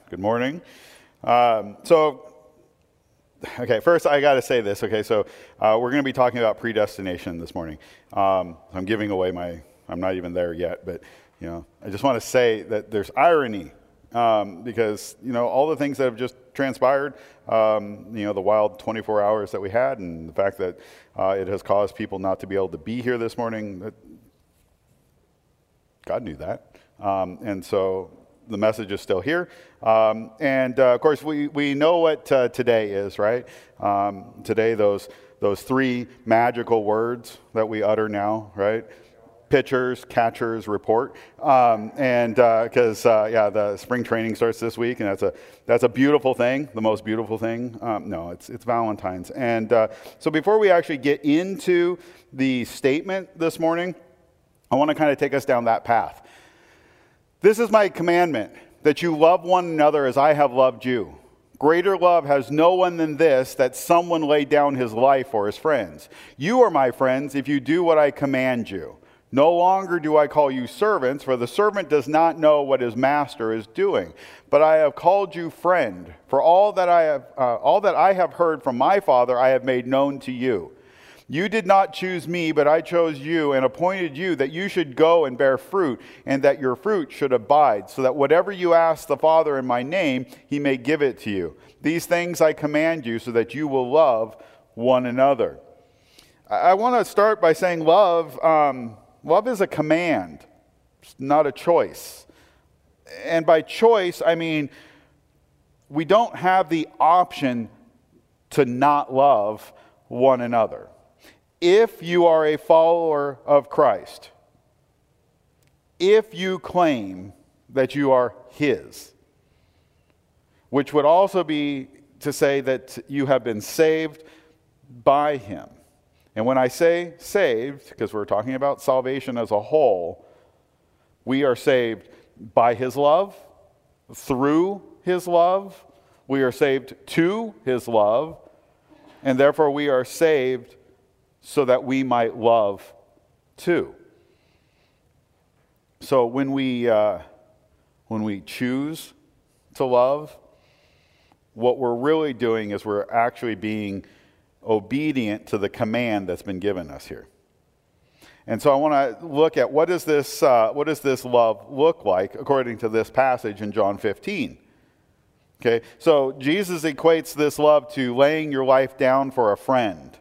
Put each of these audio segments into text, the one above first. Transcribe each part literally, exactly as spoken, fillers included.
Good morning. Um, so, okay, first I got to say this. Okay, so uh, we're going to be talking about predestination this morning. Um, I'm giving away my, I'm not even there yet, but, you know, I just want to say that there's irony um, because, you know, all the things that have just transpired, um, you know, the wild twenty-four hours that we had and the fact that uh, it has caused people not to be able to be here this morning, that God knew that. Um, and so the message is still here. Um, and uh, of course, we, we know what uh, today is, right? Um, today, those those three magical words that we utter now, right? Pitchers, catchers, report. Um, and because, uh, uh, yeah, the spring training starts this week, and that's a that's a beautiful thing, the most beautiful thing. Um, no, it's it's Valentine's. And uh, so before we actually get into the statement this morning, I want to kind of take us down that path. This is my commandment, that you love one another as I have loved you. Greater love has no one than this, that someone lay down his life for his friends. You are my friends if you do what I command you. No longer do I call you servants, for the servant does not know what his master is doing. But I have called you friend, for all that I have, uh, all that I have heard from my Father I have made known to you. You did not choose me, but I chose you and appointed you that you should go and bear fruit, and that your fruit should abide, so that whatever you ask the Father in my name, he may give it to you. These things I command you, so that you will love one another. I want to start by saying love, um, love is a command, it's not a choice. And by choice, I mean we don't have the option to not love one another. If you are a follower of Christ, if you claim that you are His, which would also be to say that you have been saved by Him. And when I say saved, because we're talking about salvation as a whole, we are saved by His love, through His love, we are saved to His love, and therefore we are saved so that we might love too. So when we uh, when we choose to love, what we're really doing is we're actually being obedient to the command that's been given us here. And so I want to look at what does this uh, what does this love look like according to this passage in John fifteen. Okay, so Jesus equates this love to laying your life down for a friend.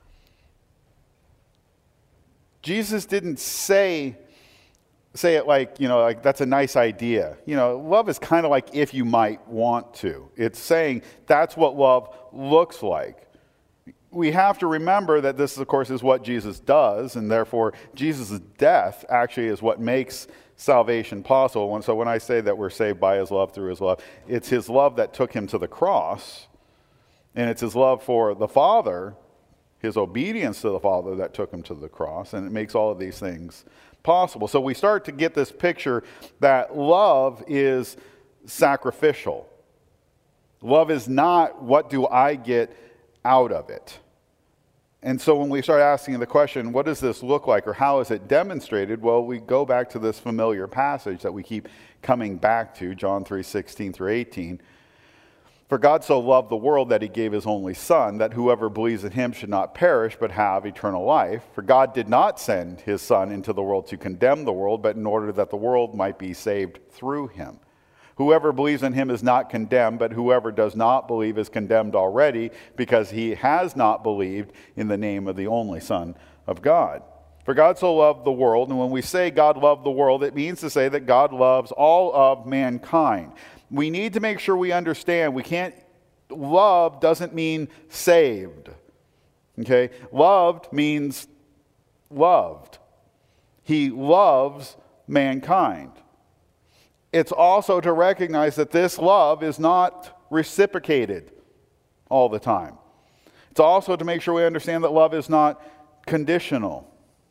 Jesus didn't say, say it like, you know, like that's a nice idea. You know, love is kind of like if you might want to. It's saying that's what love looks like. We have to remember that this, of course, is what Jesus does, and therefore Jesus' death actually is what makes salvation possible. And so when I say that we're saved by His love, through His love, it's His love that took Him to the cross, and it's His love for the Father, His obedience to the Father that took Him to the cross, and it makes all of these things possible. So we start to get this picture that love is sacrificial. Love is not what do I get out of it. And so when we start asking the question, what does this look like or how is it demonstrated? Well, we go back to this familiar passage that we keep coming back to, John three sixteen through eighteen. For God so loved the world that He gave His only Son, that whoever believes in Him should not perish, but have eternal life. For God did not send His Son into the world to condemn the world, but in order that the world might be saved through Him. Whoever believes in Him is not condemned, but whoever does not believe is condemned already, because he has not believed in the name of the only Son of God. For God so loved the world, and when we say God loved the world, it means to say that God loves all of mankind. We need to make sure we understand we can't, love doesn't mean saved. Okay? Loved means loved. He loves mankind. It's also to recognize that this love is not reciprocated all the time. It's also to make sure we understand that love is not conditional.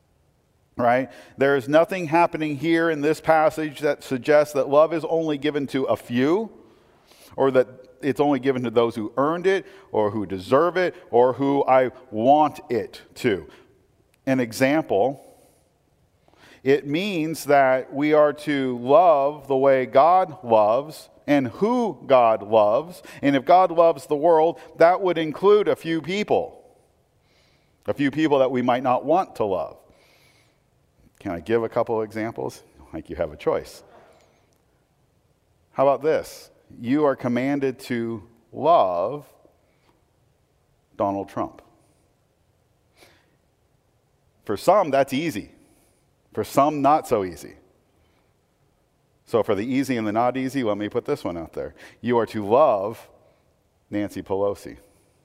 Right? There is nothing happening here in this passage that suggests that love is only given to a few, or that it's only given to those who earned it, or who deserve it, or who I want it to. An example, it means that we are to love the way God loves and who God loves. And if God loves the world, that would include a few people. A few people that we might not want to love. Can I give a couple of examples? Like you have a choice. How about this? You are commanded to love Donald Trump. For some, that's easy. For some, not so easy. So for the easy and the not easy, let me put this one out there. You are to love Nancy Pelosi.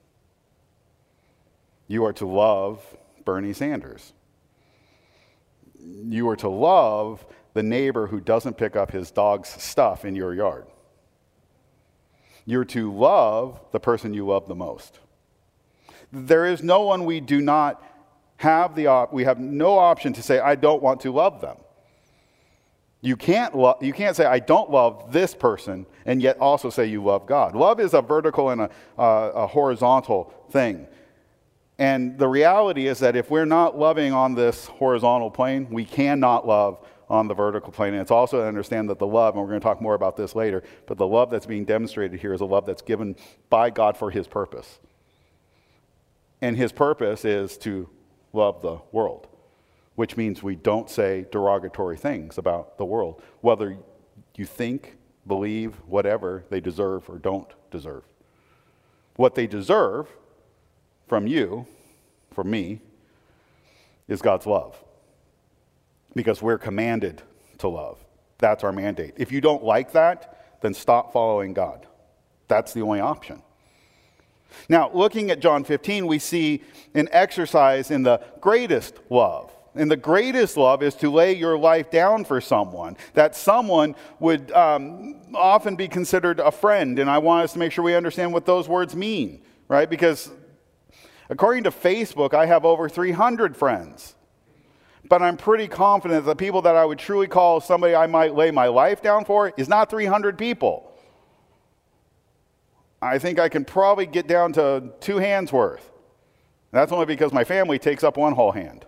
You are to love Bernie Sanders. You are to love the neighbor who doesn't pick up his dog's stuff in your yard. You're to love the person you love the most. There is no one we do not have the op- we have no option to say, I don't want to love them. You can't, lo- you can't say, I don't love this person, and yet also say you love God. Love is a vertical and a, uh, a horizontal thing. And the reality is that if we're not loving on this horizontal plane, we cannot love on the vertical plane. And it's also to understand that the love, and we're going to talk more about this later, but the love that's being demonstrated here is a love that's given by God for his purpose. And his purpose is to love the world, which means we don't say derogatory things about the world, whether you think, believe, whatever they deserve or don't deserve. What they deserve from you, from me, is God's love. Because we're commanded to love. That's our mandate. If you don't like that, then stop following God. That's the only option. Now, looking at John fifteen, we see an exercise in the greatest love. And the greatest love is to lay your life down for someone. That someone would um, often be considered a friend. And I want us to make sure we understand what those words mean, right? Because according to Facebook, I have over three hundred friends. But I'm pretty confident that the people that I would truly call somebody I might lay my life down for is not three hundred people. I think I can probably get down to two hands worth. That's only because my family takes up one whole hand.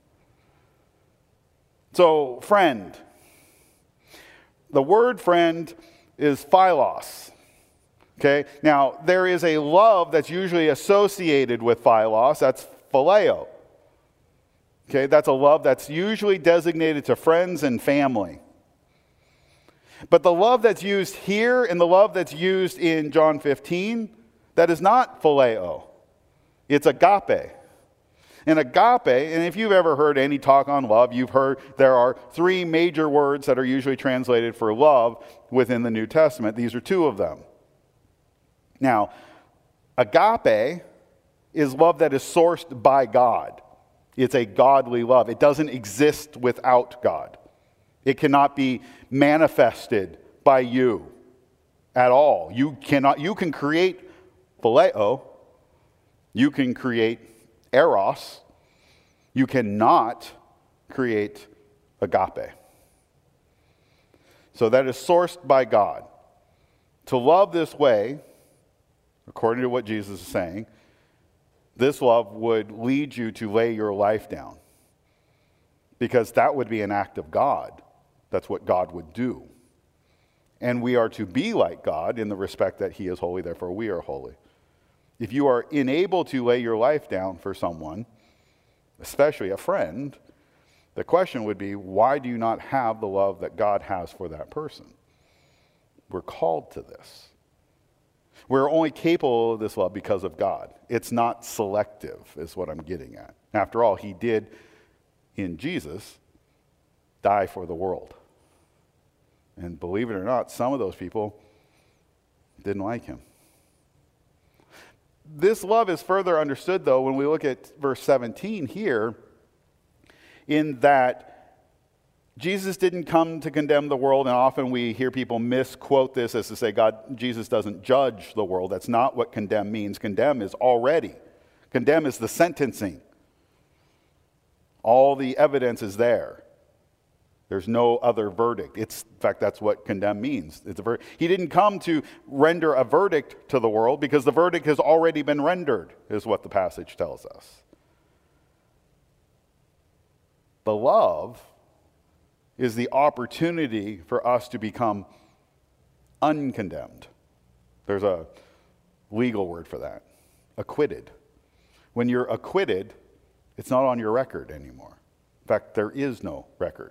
So, friend. The word friend is philos. Okay? Now, there is a love that's usually associated with philos. That's phileo. Okay? That's a love that's usually designated to friends and family. But the love that's used here and the love that's used in John fifteen, that is not phileo. It's agape. And agape, and if you've ever heard any talk on love, you've heard there are three major words that are usually translated for love within the New Testament. These are two of them. Now, agape is love that is sourced by God. It's a godly love. It doesn't exist without God. It cannot be manifested by you at all. You cannot. You can create phileo. You can create eros. You cannot create agape. So that is sourced by God. To love this way, according to what Jesus is saying, this love would lead you to lay your life down. Because that would be an act of God. That's what God would do. And we are to be like God in the respect that he is holy, therefore we are holy. If you are unable to lay your life down for someone, especially a friend, the question would be, why do you not have the love that God has for that person? We're called to this. We're only capable of this love because of God. It's not selective, is what I'm getting at. After all, he did, in Jesus, die for the world. And believe it or not, some of those people didn't like him. This love is further understood, though, when we look at verse seventeen here, in that Jesus didn't come to condemn the world, and often we hear people misquote this as to say, God, Jesus doesn't judge the world. That's not what condemn means. Condemn is already. Condemn is the sentencing. All the evidence is there. There's no other verdict. It's, in fact, that's what condemn means. It's a ver- he didn't come to render a verdict to the world because the verdict has already been rendered, is what the passage tells us. The love is the opportunity for us to become uncondemned. There's a legal word for that. Acquitted. When you're acquitted, it's not on your record anymore. In fact, there is no record.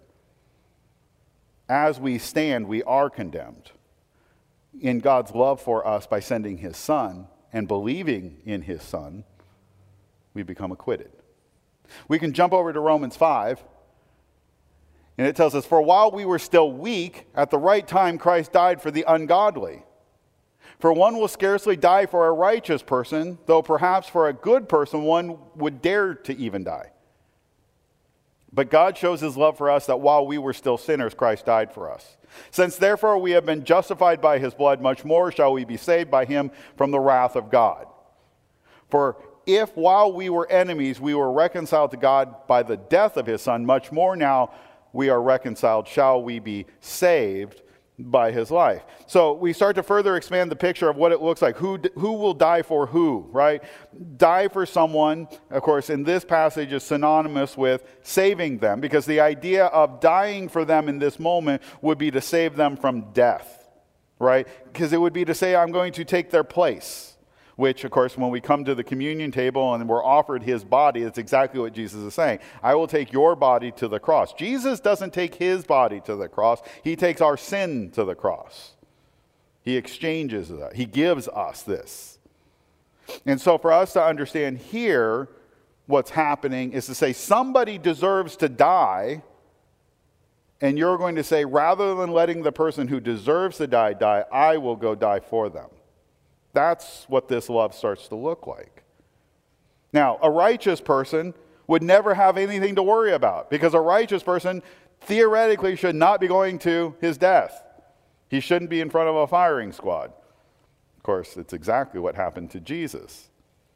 As we stand, we are condemned in God's love for us by sending his Son and believing in his Son. We become acquitted. We can jump over to Romans five, and it tells us, for while we were still weak, at the right time Christ died for the ungodly. For one will scarcely die for a righteous person, though perhaps for a good person one would dare to even die. But God shows his love for us that while we were still sinners, Christ died for us. Since therefore we have been justified by his blood, much more shall we be saved by him from the wrath of God. For if while we were enemies we were reconciled to God by the death of his Son, much more now we are reconciled, shall we be saved by his life. So we start to further expand the picture of what it looks like. Who, who will die for who, right? Die for someone, of course, in this passage is synonymous with saving them, because the idea of dying for them in this moment would be to save them from death, right? Because it would be to say, I'm going to take their place. Which, of course, when we come to the communion table and we're offered his body, that's exactly what Jesus is saying. I will take your body to the cross. Jesus doesn't take his body to the cross. He takes our sin to the cross. He exchanges that. He gives us this. And so for us to understand here what's happening is to say somebody deserves to die, and you're going to say, rather than letting the person who deserves to die die, I will go die for them. That's what this love starts to look like. Now, a righteous person would never have anything to worry about, because a righteous person theoretically should not be going to his death. He shouldn't be in front of a firing squad. Of course, it's exactly what happened to Jesus.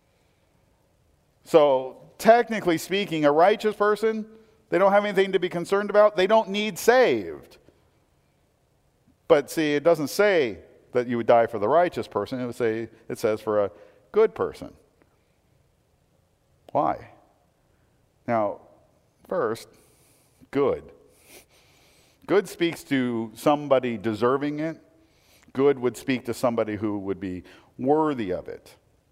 So, technically speaking, a righteous person, they don't have anything to be concerned about. They don't need saved. But see, it doesn't say that you would die for the righteous person. It would say, it says for a good person. Why? Now, first, good. Good speaks to somebody deserving it. Good would speak to somebody who would be worthy of it.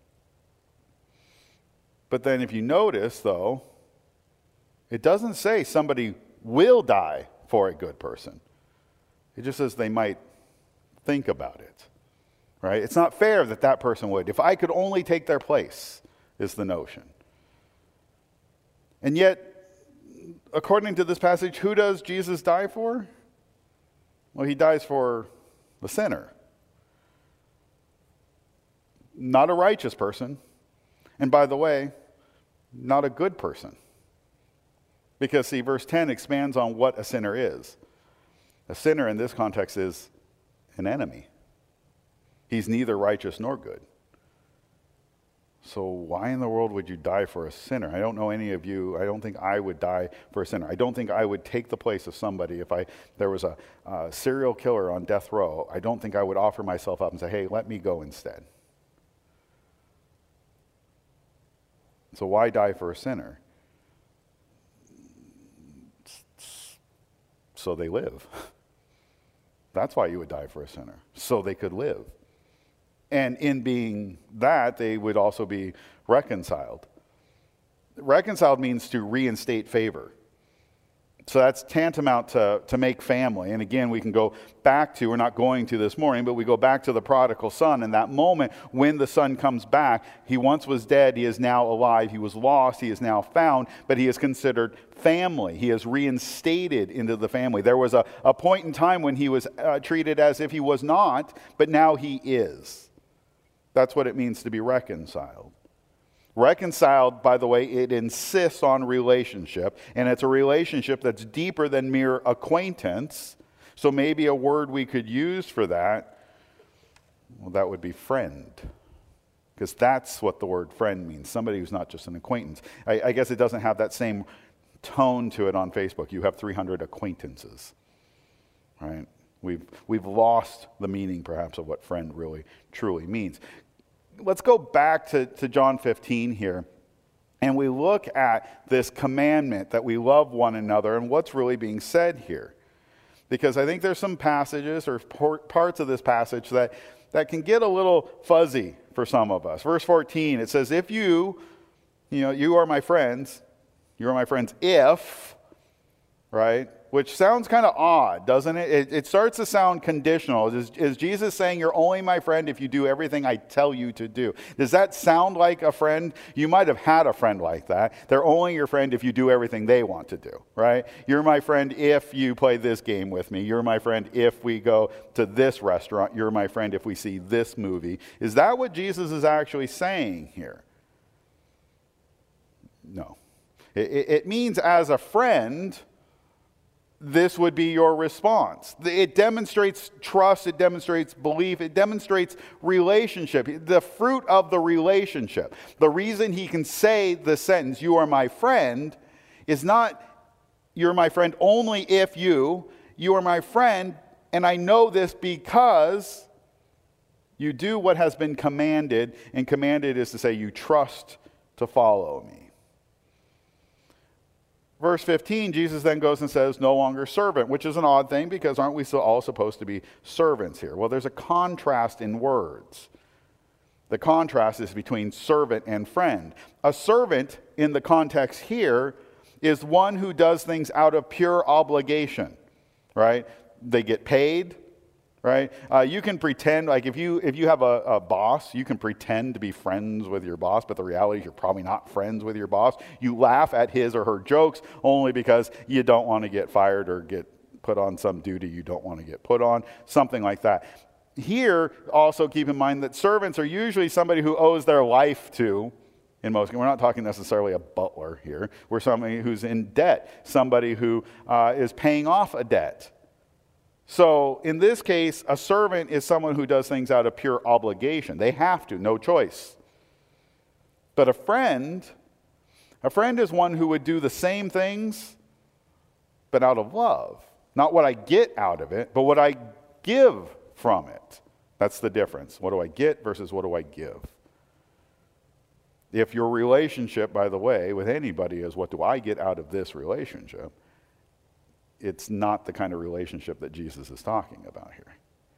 But then if you notice, though, it doesn't say somebody will die for a good person. It just says they might think about it, right? It's not fair that that person would. If I could only take their place, is the notion. And yet, according to this passage, who does Jesus die for? Well, he dies for the sinner. Not a righteous person. And by the way, not a good person. Because, see, verse ten expands on what a sinner is. A sinner in this context is an enemy. He's neither righteous nor good. So why in the world would you die for a sinner? I don't know any of you. I don't think I would die for a sinner. I don't think I would take the place of somebody if I there was a, a serial killer on death row. I don't think I would offer myself up and say, hey, let me go instead. So why die for a sinner? So they live. That's why you would die for a sinner, so they could live. And in being that, they would also be reconciled. Reconciled means to reinstate favor. So that's tantamount to, to make family. And again, we can go back to, we're not going to this morning, but we go back to the prodigal son. And that moment when the son comes back, he once was dead, he is now alive. He was lost, he is now found, but he is considered family. He is reinstated into the family. There was a, a point in time when he was uh, treated as if he was not, but now he is. That's what it means to be reconciled. Reconciled, by the way, it insists on relationship, and it's a relationship that's deeper than mere acquaintance. So maybe a word we could use for that, well, that would be friend, because that's what the word friend means, somebody who's not just an acquaintance. I, I guess it doesn't have that same tone to it on Facebook. You have three hundred acquaintances, right? We've, we've lost the meaning, perhaps, of what friend really, truly means. Let's go back to, to John fifteen here, and we look at this commandment that we love one another and what's really being said here. because I think there's some passages or parts of this passage that, that can get a little fuzzy for some of us. Verse fourteen, it says, if you, you know, you are my friends, you are my friends if, right? Which sounds kind of odd, doesn't it? It, it starts to sound conditional. Is, is Jesus saying you're only my friend if you do everything I tell you to do? Does that sound like a friend? You might have had a friend like that. They're only your friend if you do everything they want to do, right? You're my friend if you play this game with me. You're my friend if we go to this restaurant. You're my friend if we see this movie. Is that what Jesus is actually saying here? No. It, it means as a friend, this would be your response. It demonstrates trust, it demonstrates belief, it demonstrates relationship, the fruit of the relationship. The reason he can say the sentence, you are my friend, is not you're my friend only if you, you are my friend, and I know this because you do what has been commanded, and commanded is to say you trust to follow me. Verse fifteen, Jesus then goes and says, no longer servant, which is an odd thing because aren't we all supposed to be servants here? Well, there's a contrast in words. The contrast is between servant and friend. A servant, in the context here, is one who does things out of pure obligation, right? They get paid, right? Uh, you can pretend, like if you if you have a, a boss, you can pretend to be friends with your boss, but the reality is you're probably not friends with your boss. You laugh at his or her jokes only because you don't want to get fired or get put on some duty you don't want to get put on, something like that. Here, also keep in mind that servants are usually somebody who owes their life to, in most, we're not talking necessarily a butler here. We're somebody who's in debt, somebody who uh, is paying off a debt. So in this case, a servant is someone who does things out of pure obligation. They have to, no choice. But a friend, a friend is one who would do the same things, but out of love. Not what I get out of it, but what I give from it. That's the difference. What do I get versus what do I give? If your relationship, by the way, with anybody is what do I get out of this relationship, it's not the kind of relationship that Jesus is talking about here.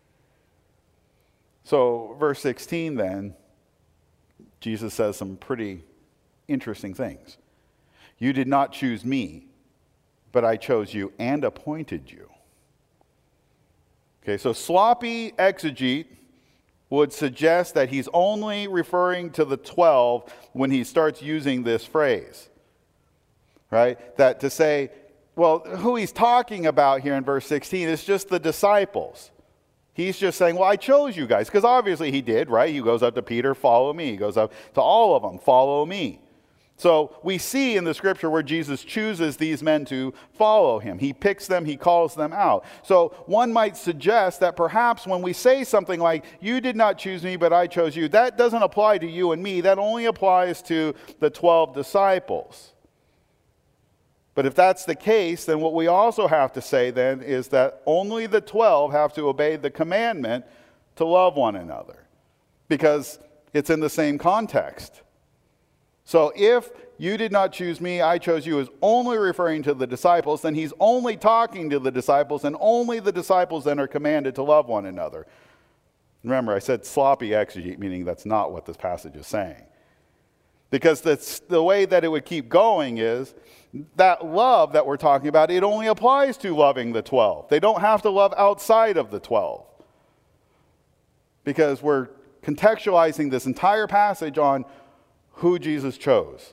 So, verse sixteen then, Jesus says some pretty interesting things. You did not choose me, but I chose you and appointed you. Okay, so sloppy exegete would suggest that he's only referring to the twelve when he starts using this phrase, right? That to say, well, who he's talking about here in verse sixteen is just the disciples. He's just saying, well, I chose you guys, because obviously he did, right? He goes up to Peter, follow me. He goes up to all of them, follow me. So we see in the scripture where Jesus chooses these men to follow him. He picks them, he calls them out. So one might suggest that perhaps when we say something like, you did not choose me, but I chose you, that doesn't apply to you and me. That only applies to the twelve disciples. But if that's the case, then what we also have to say then is that only the twelve have to obey the commandment to love one another, because it's in the same context. So if you did not choose me, I chose you is only referring to the disciples, then he's only talking to the disciples, and only the disciples then are commanded to love one another. Remember, I said sloppy exegete, meaning that's not what this passage is saying. Because that's the way that it would keep going is that love that we're talking about, it only applies to loving the twelve. They don't have to love outside of the twelve. Because we're contextualizing this entire passage on who Jesus chose.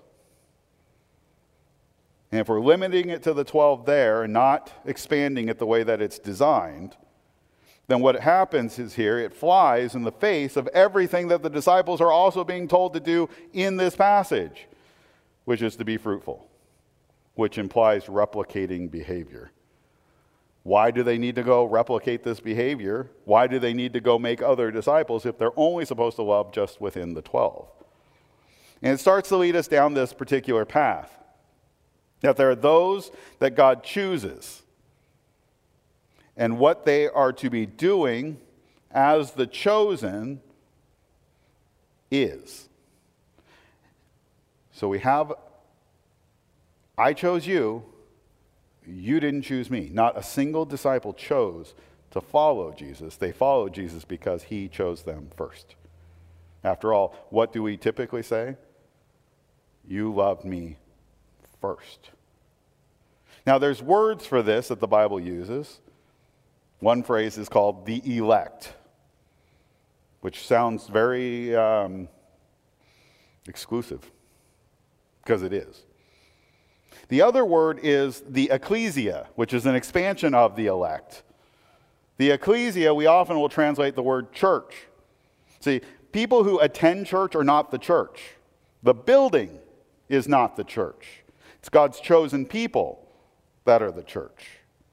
And if we're limiting it to the twelve there and not expanding it the way that it's designed, then what happens is here, it flies in the face of everything that the disciples are also being told to do in this passage, which is to be fruitful, which implies replicating behavior. Why do they need to go replicate this behavior? Why do they need to go make other disciples if they're only supposed to love just within the twelve? And it starts to lead us down this particular path, that there are those that God chooses, and what they are to be doing as the chosen is. So we have, I chose you, you didn't choose me. Not a single disciple chose to follow Jesus. They followed Jesus because he chose them first. After all, what do we typically say? You loved me first. Now, there's words for this that the Bible uses. One phrase is called the elect, which sounds very um, exclusive, because it is. The other word is the ecclesia, which is an expansion of the elect. The ecclesia, we often will translate the word church. See, people who attend church are not the church. The building is not the church. It's God's chosen people that are the church.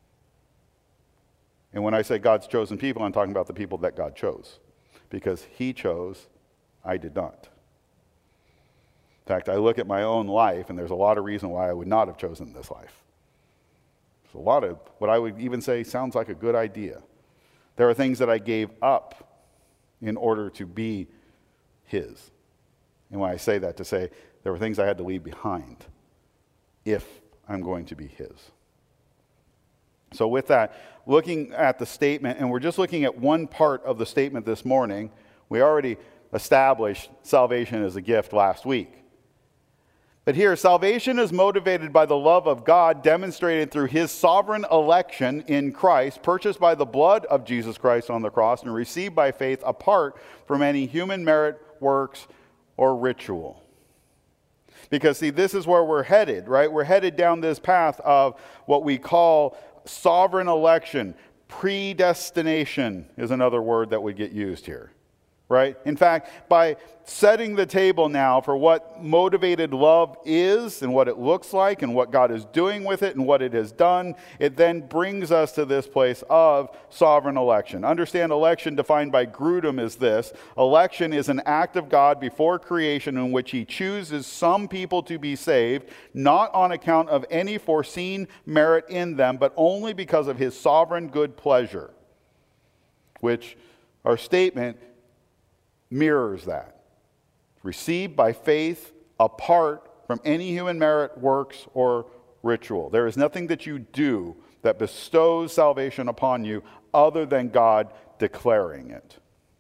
And when I say God's chosen people, I'm talking about the people that God chose. Because he chose, I did not. In fact, I look at my own life, and there's a lot of reason why I would not have chosen this life. There's a lot of what I would even say sounds like a good idea. There are things that I gave up in order to be his. And when I say that, to say there were things I had to leave behind if I'm going to be his. So with that, looking at the statement, and we're just looking at one part of the statement this morning. We already established salvation as a gift last week. But here, salvation is motivated by the love of God demonstrated through his sovereign election in Christ, purchased by the blood of Jesus Christ on the cross, and received by faith apart from any human merit, works, or ritual. Because, see, this is where we're headed, right? We're headed down this path of what we call sovereign election. Predestination is another word that would get used here, right? In fact, by setting the table now for what motivated love is and what it looks like and what God is doing with it and what it has done, it then brings us to this place of sovereign election. Understand, election defined by Grudem is this: election is an act of God before creation in which he chooses some people to be saved, not on account of any foreseen merit in them, but only because of his sovereign good pleasure, which our statement mirrors that. Received by faith apart from any human merit, works, or ritual. There is nothing that you do that bestows salvation upon you other than God declaring it.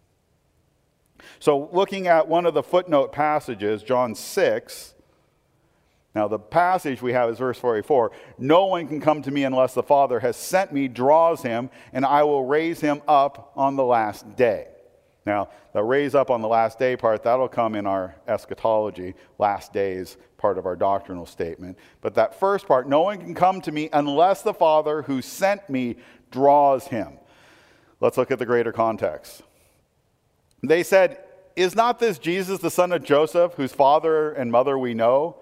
So looking at one of the footnote passages, John six, now the passage we have is verse forty-four. No one can come to me unless the Father has sent me, draws him, and I will raise him up on the last day. Now, the raise up on the last day part, that'll come in our eschatology, last days part of our doctrinal statement. But that first part, no one can come to me unless the Father who sent me draws him. Let's look at the greater context. They said, is not this Jesus, the son of Joseph, whose father and mother we know?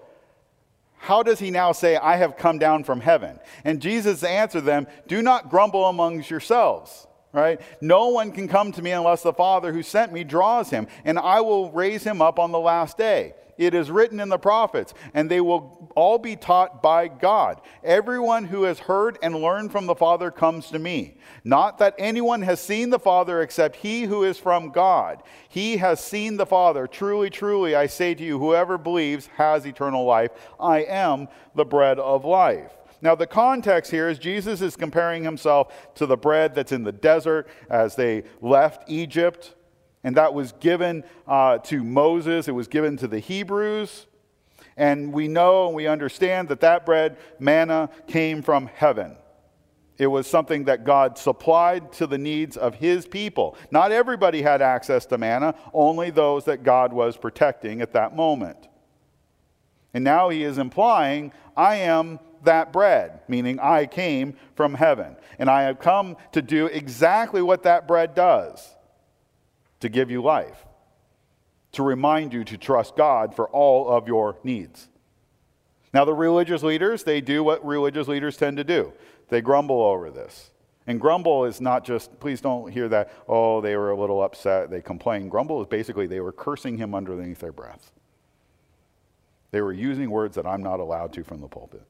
How does he now say, I have come down from heaven? And Jesus answered them, do not grumble amongst yourselves. Right? No one can come to me unless the Father who sent me draws him, and I will raise him up on the last day. It is written in the prophets, and they will all be taught by God. Everyone who has heard and learned from the Father comes to me. Not that anyone has seen the Father except he who is from God. He has seen the Father. Truly, truly, I say to you, whoever believes has eternal life. I am the bread of life. Now, the context here is Jesus is comparing himself to the bread that's in the desert as they left Egypt. And that was given uh, to Moses. It was given to the Hebrews. And we know and we understand that that bread, manna, came from heaven. It was something that God supplied to the needs of his people. Not everybody had access to manna, only those that God was protecting at that moment. And now he is implying, I am that bread, meaning I came from heaven. And I have come to do exactly what that bread does, to give you life, to remind you to trust God for all of your needs. Now, the religious leaders, they do what religious leaders tend to do. They grumble over this. And grumble is not just, please don't hear that, oh, they were a little upset, they complained. Grumble is basically they were cursing him underneath their breath. They were using words that I'm not allowed to from the pulpit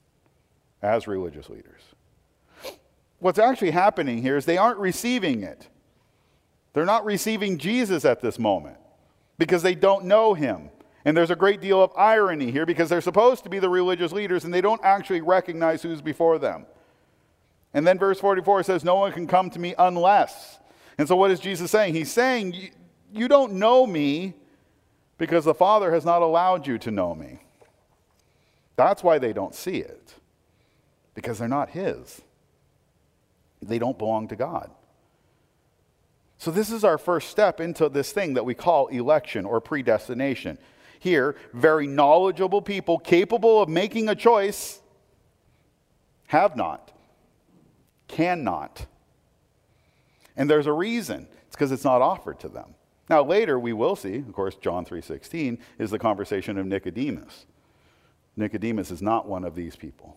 as religious leaders. What's actually happening here is they aren't receiving it. They're not receiving Jesus at this moment because they don't know him. And there's a great deal of irony here because they're supposed to be the religious leaders and they don't actually recognize who's before them. And then verse forty-four says, no one can come to me unless. And so what is Jesus saying? He's saying, you, you don't know me because the Father has not allowed you to know me. That's why they don't see it. Because they're not his. They don't belong to God. So this is our first step into this thing that we call election or predestination. Here, very knowledgeable people capable of making a choice have not, cannot. And there's a reason. It's because it's not offered to them. Now later we will see, of course, John three sixteen is the conversation of Nicodemus. Nicodemus is not one of these people.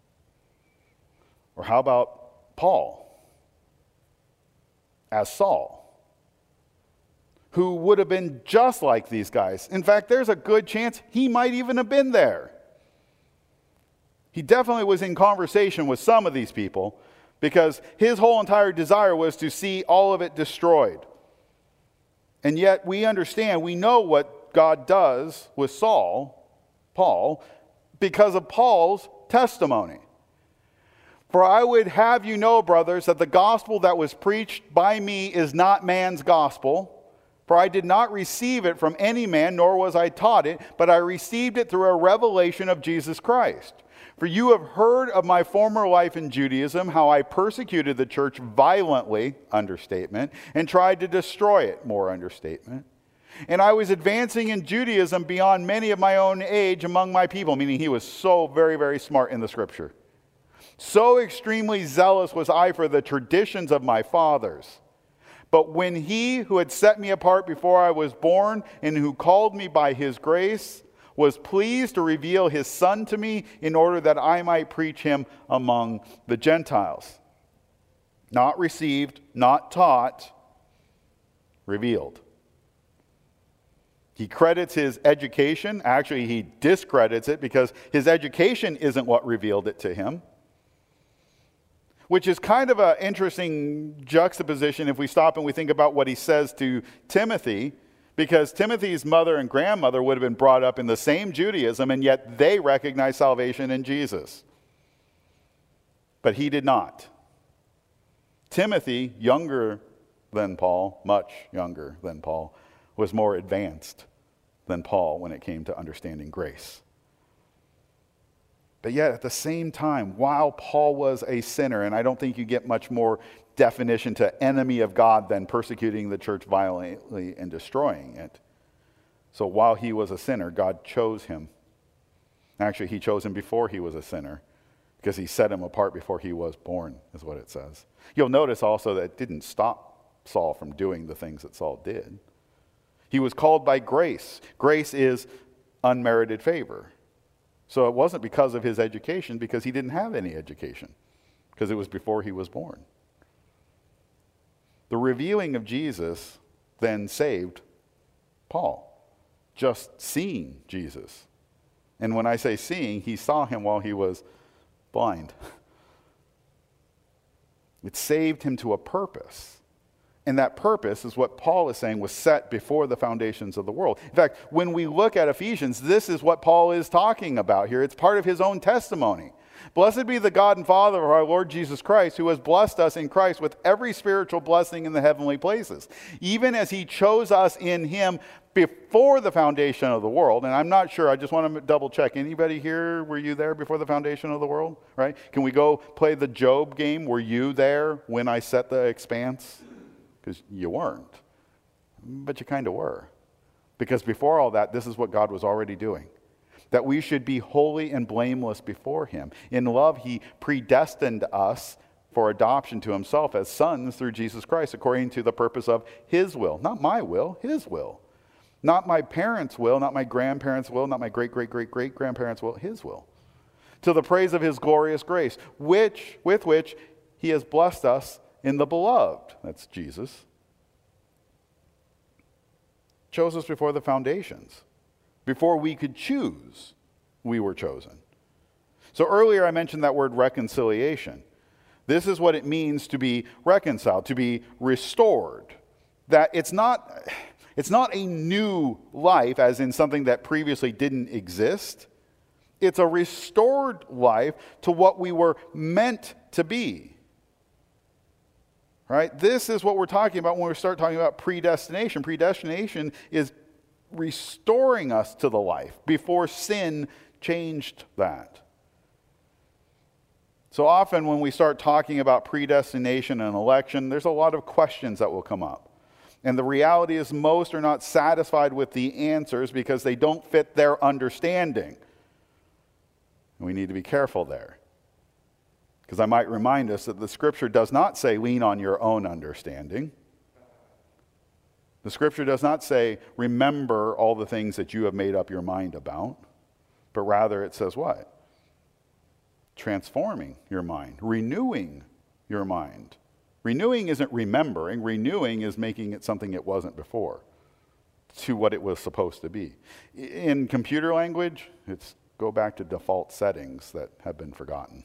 Or how about Paul as Saul, who would have been just like these guys? In fact, there's a good chance he might even have been there. He definitely was in conversation with some of these people because his whole entire desire was to see all of it destroyed. And yet we understand, we know what God does with Saul, Paul, because of Paul's testimony. For I would have you know, brothers, that the gospel that was preached by me is not man's gospel. For I did not receive it from any man, nor was I taught it, but I received it through a revelation of Jesus Christ. For you have heard of my former life in Judaism, how I persecuted the church violently, understatement, and tried to destroy it, more understatement. And I was advancing in Judaism beyond many of my own age among my people, meaning he was so very, very smart in the scripture. So extremely zealous was I for the traditions of my fathers. But when he who had set me apart before I was born and who called me by his grace was pleased to reveal his Son to me in order that I might preach him among the Gentiles. Not received, not taught, revealed. He credits his education. Actually, he discredits it because his education isn't what revealed it to him. Which is kind of an interesting juxtaposition if we stop and we think about what he says to Timothy, because Timothy's mother and grandmother would have been brought up in the same Judaism, and yet they recognize salvation in Jesus. But he did not. Timothy, younger than Paul, much younger than Paul, was more advanced than Paul when it came to understanding grace. But yet, at the same time, while Paul was a sinner, and I don't think you get much more definition to enemy of God than persecuting the church violently and destroying it. So while he was a sinner, God chose him. Actually, he chose him before he was a sinner because he set him apart before he was born, is what it says. You'll notice also that it didn't stop Saul from doing the things that Saul did. He was called by grace. Grace is unmerited favor. So it wasn't because of his education, because he didn't have any education, because it was before he was born. The revealing of Jesus then saved Paul, just seeing Jesus. And when I say seeing, he saw him while he was blind. It saved him to a purpose. And that purpose is what Paul is saying was set before the foundations of the world. In fact, when we look at Ephesians, this is what Paul is talking about here. It's part of his own testimony. Blessed be the God and Father of our Lord Jesus Christ, who has blessed us in Christ with every spiritual blessing in the heavenly places, even as he chose us in him before the foundation of the world. And I'm not sure, I just want to double check. Anybody here, were you there before the foundation of the world? Right? Can we go play the Job game? Were you there when I set the expanse? Because you weren't, but you kind of were. Because before all that, this is what God was already doing. That we should be holy and blameless before him. In love, he predestined us for adoption to himself as sons through Jesus Christ, according to the purpose of his will. Not my will, his will. Not my parents' will, not my grandparents' will, not my great-great-great-great-grandparents' will, his will. To the praise of his glorious grace, which with which he has blessed us in the beloved. That's Jesus. Chose us before the foundations. Before we could choose, we were chosen. So earlier I mentioned that word reconciliation. This is what it means to be reconciled, to be restored. That it's not, It's not a new life, as in something that previously didn't exist. It's a restored life to what we were meant to be. Right? This is what we're talking about when we start talking about predestination. Predestination is restoring us to the life before sin changed that. So often when we start talking about predestination and election, there's a lot of questions that will come up. And the reality is most are not satisfied with the answers because they don't fit their understanding. And we need to be careful there. Because I might remind us that the Scripture does not say lean on your own understanding. The Scripture does not say remember all the things that you have made up your mind about. But rather it says what? Transforming your mind, renewing your mind. Renewing isn't remembering. Renewing is making it something it wasn't before, to what it was supposed to be. In computer language, it's go back to default settings that have been forgotten.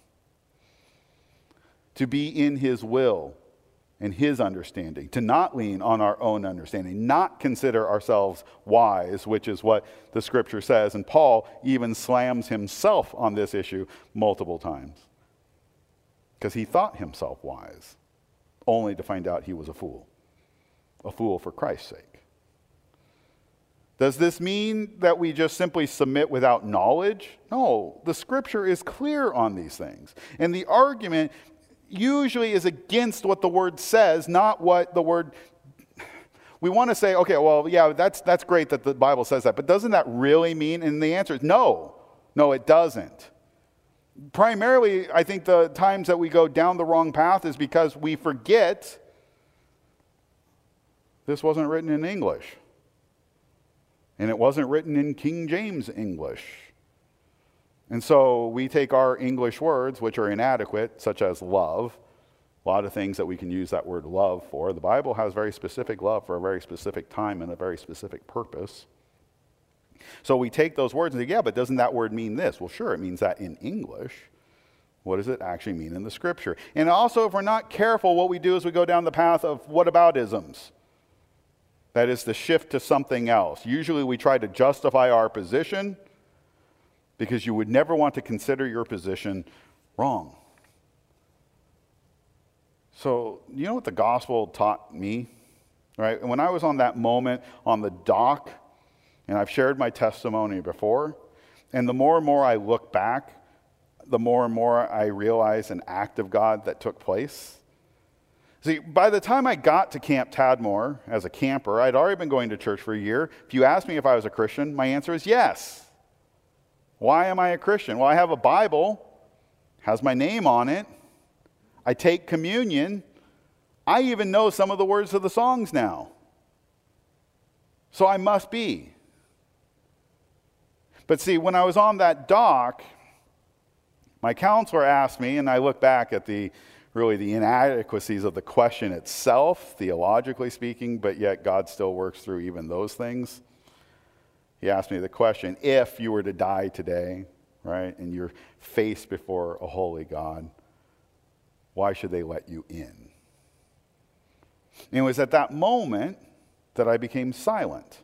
To be in His will and His understanding, to not lean on our own understanding, not consider ourselves wise, which is what the Scripture says. And Paul even slams himself on this issue multiple times because he thought himself wise, only to find out he was a fool, a fool for Christ's sake. Does this mean that we just simply submit without knowledge? No, the Scripture is clear on these things. And the argument usually is against what the Word says, not what the Word... We want to say, okay, well, yeah, that's, that's great that the Bible says that, but doesn't that really mean? And the answer is no. No, it doesn't. Primarily, I think the times that we go down the wrong path is because we forget this wasn't written in English. And it wasn't written in King James English. And so we take our English words, which are inadequate, such as love, a lot of things that we can use that word love for. The Bible has very specific love for a very specific time and a very specific purpose. So we take those words and say, yeah, but doesn't that word mean this? Well, sure, it means that in English. What does it actually mean in the Scripture? And also, if we're not careful, what we do is we go down the path of whataboutisms. That is the shift to something else. Usually we try to justify our position because you would never want to consider your position wrong. So, you know what the gospel taught me? Right? And when I was on that moment on the dock, and I've shared my testimony before, and the more and more I look back, the more and more I realize an act of God that took place. See, by the time I got to Camp Tadmor as a camper, I'd already been going to church for a year. If you asked me if I was a Christian, my answer is yes. Why am I a Christian? Well, I have a Bible, has my name on it. I take communion. I even know some of the words of the songs now. So I must be. But see, when I was on that dock, my counselor asked me, and I look back at the really the inadequacies of the question itself, theologically speaking, but yet God still works through even those things. He asked me the question, if you were to die today, right, and you're faced before a holy God, why should they let you in? And it was at that moment that I became silent.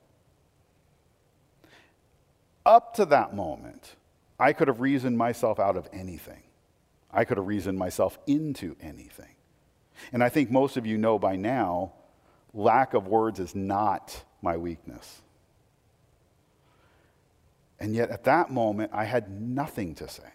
Up to that moment, I could have reasoned myself out of anything. I could have reasoned myself into anything. And I think most of you know by now, lack of words is not my weakness. And yet at that moment, I had nothing to say.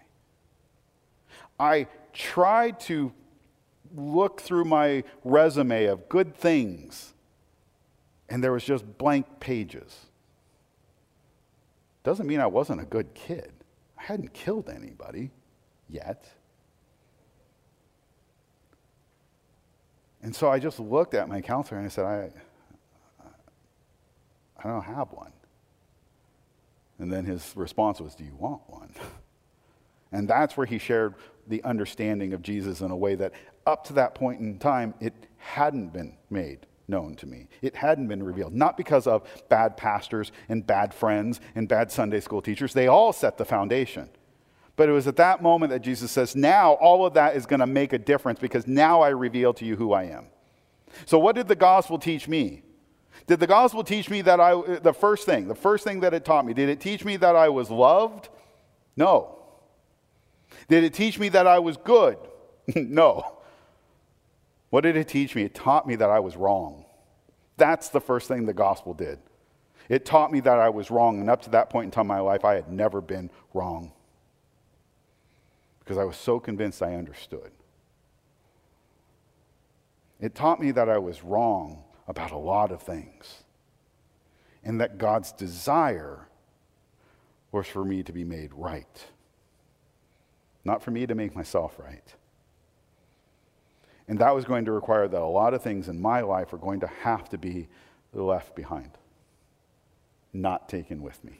I tried to look through my resume of good things, and there was just blank pages. Doesn't mean I wasn't a good kid. I hadn't killed anybody yet. And so I just looked at my counselor and I said, I, I don't have one. And then his response was, do you want one? And that's where he shared the understanding of Jesus in a way that up to that point in time, it hadn't been made known to me. It hadn't been revealed. Not because of bad pastors and bad friends and bad Sunday school teachers. They all set the foundation. But it was at that moment that Jesus says, now all of that is going to make a difference because now I reveal to you who I am. So what did the gospel teach me? Did the gospel teach me that I, the first thing, the first thing that it taught me, did it teach me that I was loved? No. Did it teach me that I was good? No. What did it teach me? It taught me that I was wrong. That's the first thing the gospel did. It taught me that I was wrong, and up to that point in time in my life, I had never been wrong. Because I was so convinced I understood. It taught me that I was wrong about a lot of things, and that God's desire was for me to be made right, not for me to make myself right. And that was going to require that a lot of things in my life are going to have to be left behind, not taken with me.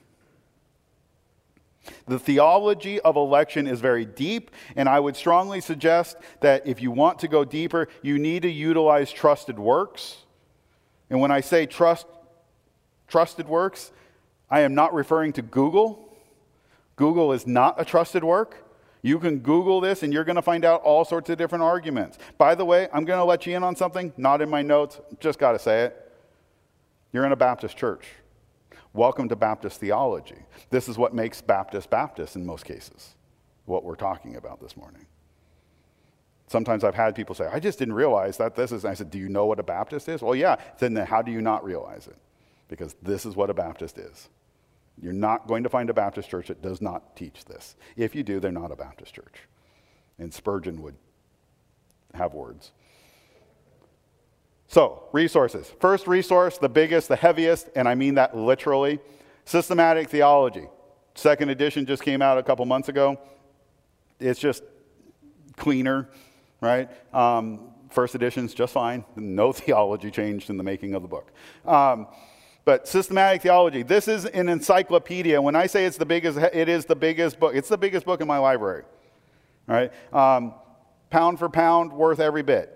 The theology of election is very deep, and I would strongly suggest that if you want to go deeper, you need to utilize trusted works. And when I say trust, trusted works, I am not referring to Google. Google is not a trusted work. You can Google this and you're going to find out all sorts of different arguments. By the way, I'm going to let you in on something, not in my notes, just got to say it. You're in a Baptist church. Welcome to Baptist theology. This is what makes Baptist Baptist in most cases, what we're talking about this morning. Sometimes I've had people say, I just didn't realize that this is, and I said, do you know what a Baptist is? Well, yeah. Then how do you not realize it? Because this is what a Baptist is. You're not going to find a Baptist church that does not teach this. If you do, they're not a Baptist church. And Spurgeon would have words. So, resources. First resource, the biggest, the heaviest, and I mean that literally, systematic theology. Second edition just came out a couple months ago. It's just cleaner. Right? Um, first edition's just fine. No theology changed in the making of the book. Um, but systematic theology. This is an encyclopedia. When I say it's the biggest, it is the biggest book. It's the biggest book in my library. All right? Um, pound for pound, worth every bit.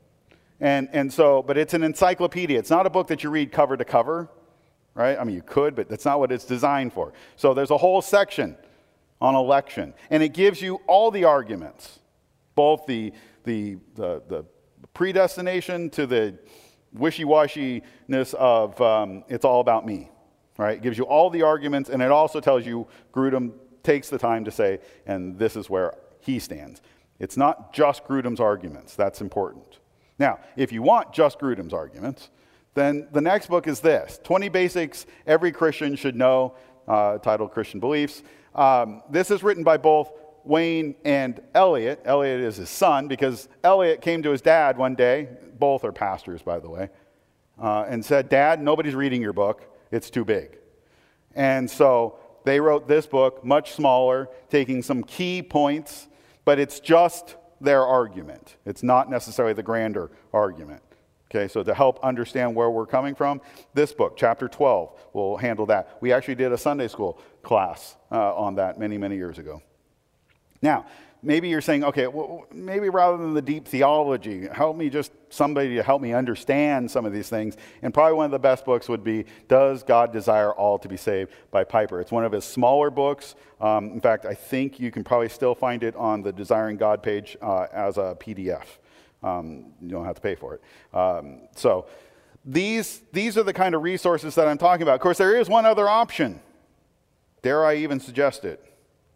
And and so, but it's an encyclopedia. It's not a book that you read cover to cover. Right? I mean, you could, but that's not what it's designed for. So there's a whole section on election. And it gives you all the arguments. Both the The, the, the predestination to the wishy-washiness of um, it's all about me, right? It gives you all the arguments, and it also tells you Grudem takes the time to say, and this is where he stands. It's not just Grudem's arguments. That's important. Now, if you want just Grudem's arguments, then the next book is this, twenty Basics Every Christian Should Know, uh, titled Christian Beliefs. Um, this is written by both Wayne and Elliot. Elliot is his son, because Elliot came to his dad one day, both are pastors, by the way, uh, and said, Dad, nobody's reading your book. It's too big. And so they wrote this book, much smaller, taking some key points, but it's just their argument. It's not necessarily the grander argument. Okay, so to help understand where we're coming from, this book, chapter twelve, will handle that. We actually did a Sunday school class uh, on that many, many years ago. Now, maybe you're saying, okay, well, maybe rather than the deep theology, help me just somebody to help me understand some of these things. And probably one of the best books would be Does God Desire All to Be Saved by Piper. It's one of his smaller books. Um, in fact, I think you can probably still find it on the Desiring God page uh, as a P D F. Um, you don't have to pay for it. Um, so these, these are the kind of resources that I'm talking about. Of course, there is one other option. Dare I even suggest it?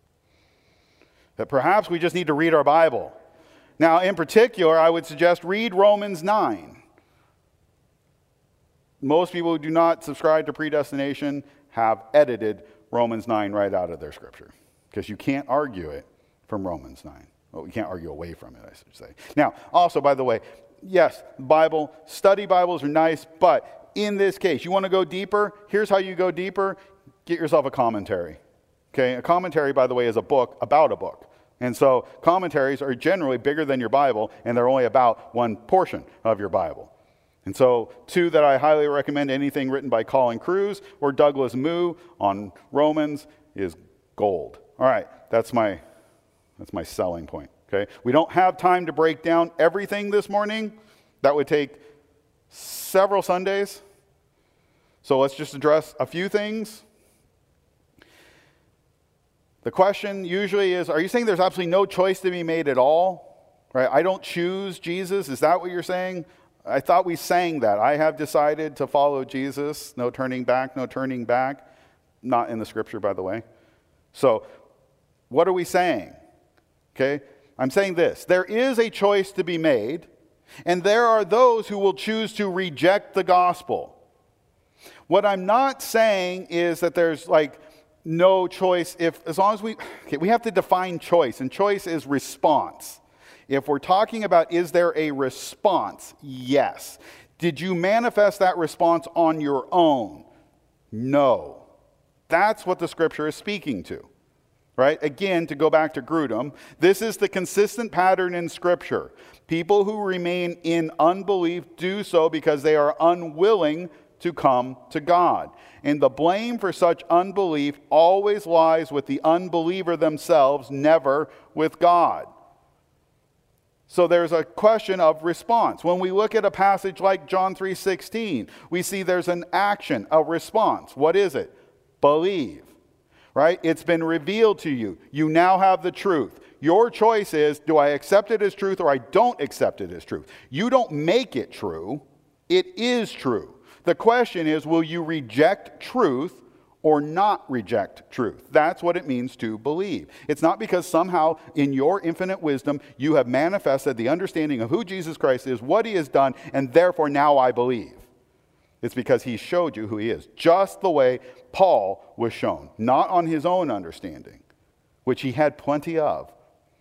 That perhaps we just need to read our Bible. Now, in particular, I would suggest read Romans nine. Most people who do not subscribe to predestination have edited Romans nine right out of their scripture, because you can't argue it from Romans nine. Well, you can't argue away from it, I should say. Now, also, by the way, yes, Bible, study Bibles are nice, but in this case, you want to go deeper? Here's how you go deeper. Get yourself a commentary. Okay, a commentary, by the way, is a book about a book. And so commentaries are generally bigger than your Bible, and they're only about one portion of your Bible. And so two that I highly recommend, anything written by Colin Cruz or Douglas Moo on Romans is gold. All right, that's my, that's my selling point. Okay, we don't have time to break down everything this morning. That would take several Sundays. So let's just address a few things. The question usually is, are you saying there's absolutely no choice to be made at all? Right? I don't choose Jesus. Is that what you're saying? I thought we sang that. I have decided to follow Jesus. No turning back, no turning back. Not in the scripture, by the way. So, what are we saying? Okay, I'm saying this. There is a choice to be made, and there are those who will choose to reject the gospel. What I'm not saying is that there's like no choice if, as long as we, okay, we have to define choice, and choice is response. If we're talking about is there a response? Yes. Did you manifest that response on your own? No. That's what the scripture is speaking to. Right? Again, to go back to Grudem, this is the consistent pattern in Scripture. People who remain in unbelief do so because they are unwilling to come to God. And the blame for such unbelief always lies with the unbeliever themselves, never with God. So there's a question of response. When we look at a passage like John three sixteen, we see there's an action, a response. What is it? Believe. Right? It's been revealed to you. You now have the truth. Your choice is, do I accept it as truth or I don't accept it as truth? You don't make it true. It is true. The question is, will you reject truth or not reject truth? That's what it means to believe. It's not because somehow in your infinite wisdom you have manifested the understanding of who Jesus Christ is, what he has done, and therefore now I believe. It's because he showed you who he is, just the way Paul was shown, not on his own understanding, which he had plenty of.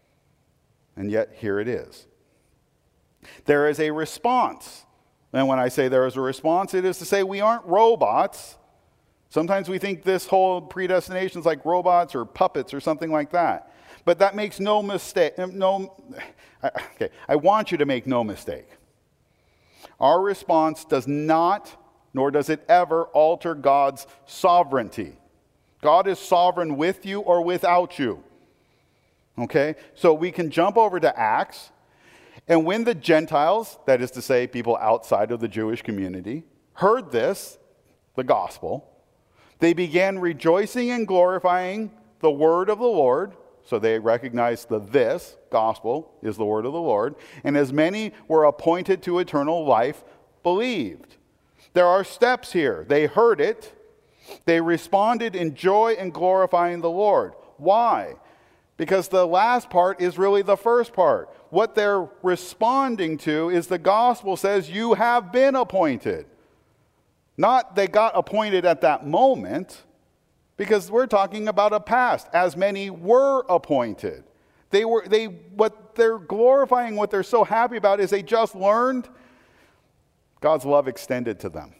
And yet, here it is. There is a response. And when I say there is a response, it is to say we aren't robots. Sometimes we think this whole predestination is like robots or puppets or something like that. But that makes no mistake. No, okay, I want you to make no mistake. Our response does not, nor does it ever alter God's sovereignty. God is sovereign with you or without you. Okay? So we can jump over to Acts, and when the Gentiles, that is to say people outside of the Jewish community, heard this, the gospel, they began rejoicing and glorifying the word of the Lord. So they recognized the this, gospel, is the word of the Lord. And as many were appointed to eternal life, believed. There are steps here. They heard it. They responded in joy and glorifying the Lord. Why? Because the last part is really the first part. What they're responding to is the gospel says you have been appointed. Not they got appointed at that moment, because we're talking about a past. As many were appointed. They were they what they're glorifying, what they're so happy about is they just learned God's love extended to them.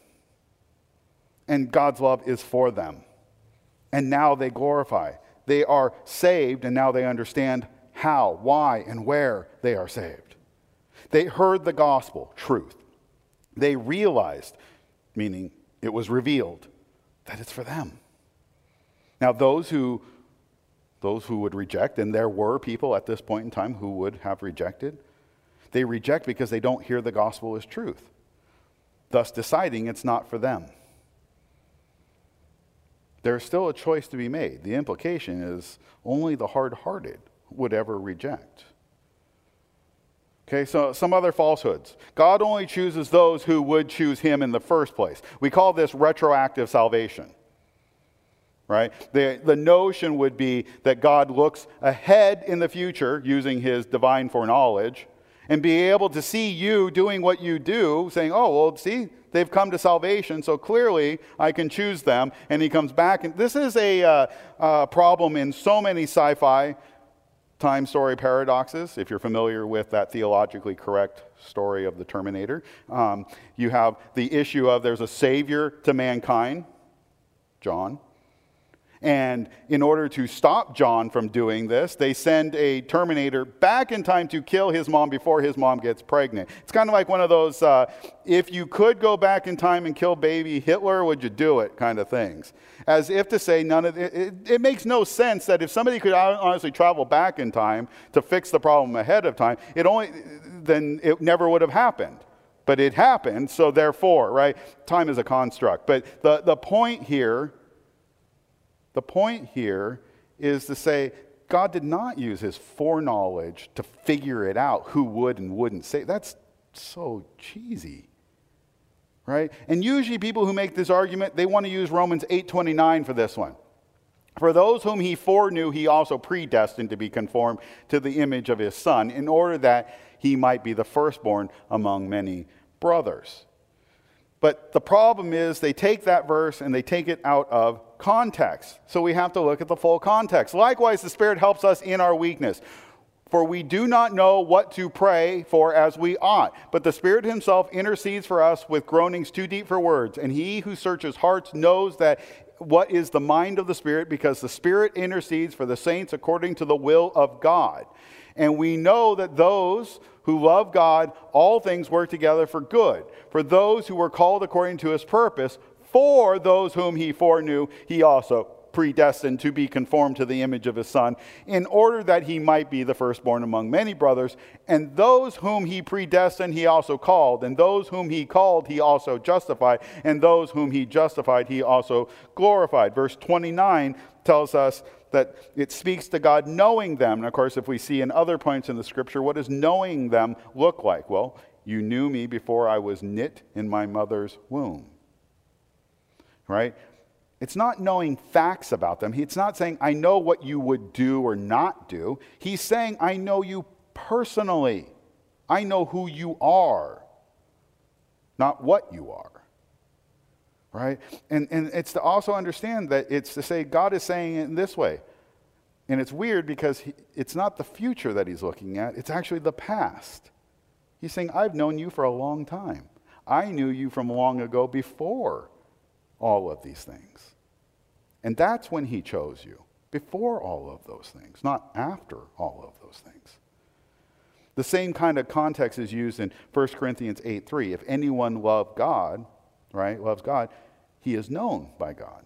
And God's love is for them. And now they glorify. They are saved, and now they understand how, why, and where they are saved. They heard the gospel, truth. They realized, meaning it was revealed, that it's for them. Now those who, those who would reject, and there were people at this point in time who would have rejected, they reject because they don't hear the gospel as truth, thus deciding it's not for them. There's still a choice to be made. The implication is only the hard-hearted would ever reject. Okay, so some other falsehoods. God only chooses those who would choose him in the first place. We call this retroactive salvation. Right? The, the notion would be that God looks ahead in the future using his divine foreknowledge and be able to see you doing what you do, saying, oh, well, see, they've come to salvation, so clearly I can choose them. And he comes back. And this is a uh, uh, problem in so many sci-fi time story paradoxes. If you're familiar with that theologically correct story of the Terminator, um, you have the issue of there's a savior to mankind, John. And in order to stop John from doing this, they send a Terminator back in time to kill his mom before his mom gets pregnant. It's kind of like one of those, uh, if you could go back in time and kill baby Hitler, would you do it kind of things. As if to say, none of it, it, it makes no sense that if somebody could honestly travel back in time to fix the problem ahead of time, it only, then it never would have happened. But it happened, so therefore, right? Time is a construct. But the, the point here The point here is to say God did not use his foreknowledge to figure it out who would and wouldn't say. That's so cheesy, right? And usually people who make this argument, they want to use Romans eight twenty-nine for this one. For those whom he foreknew, he also predestined to be conformed to the image of his Son, in order that he might be the firstborn among many brothers. But the problem is they take that verse and they take it out of context. So we have to look at the full context. Likewise, the Spirit helps us in our weakness. For we do not know what to pray for as we ought, but the Spirit himself intercedes for us with groanings too deep for words. And he who searches hearts knows that what is the mind of the Spirit, because the Spirit intercedes for the saints according to the will of God. And we know that those who love God, all things work together for good, for those who were called according to his purpose. For those whom he foreknew, he also predestined to be conformed to the image of his Son, in order that he might be the firstborn among many brothers. And those whom he predestined, he also called. And those whom he called, he also justified. And those whom he justified, he also glorified. Verse twenty-nine tells us that it speaks to God knowing them. And of course, if we see in other points in the scripture, what does knowing them look like? Well, you knew me before I was knit in my mother's womb. Right? It's not knowing facts about them. It's not saying, I know what you would do or not do. He's saying, I know you personally. I know who you are, not what you are. Right? And, and it's to also understand that it's to say, God is saying it in this way. And it's weird because he, it's not the future that he's looking at. It's actually the past. He's saying, I've known you for a long time. I knew you from long ago before all of these things. And that's when he chose you, before all of those things, not after all of those things. The same kind of context is used in First Corinthians eight three. If anyone loves God, right, loves God, he is known by God.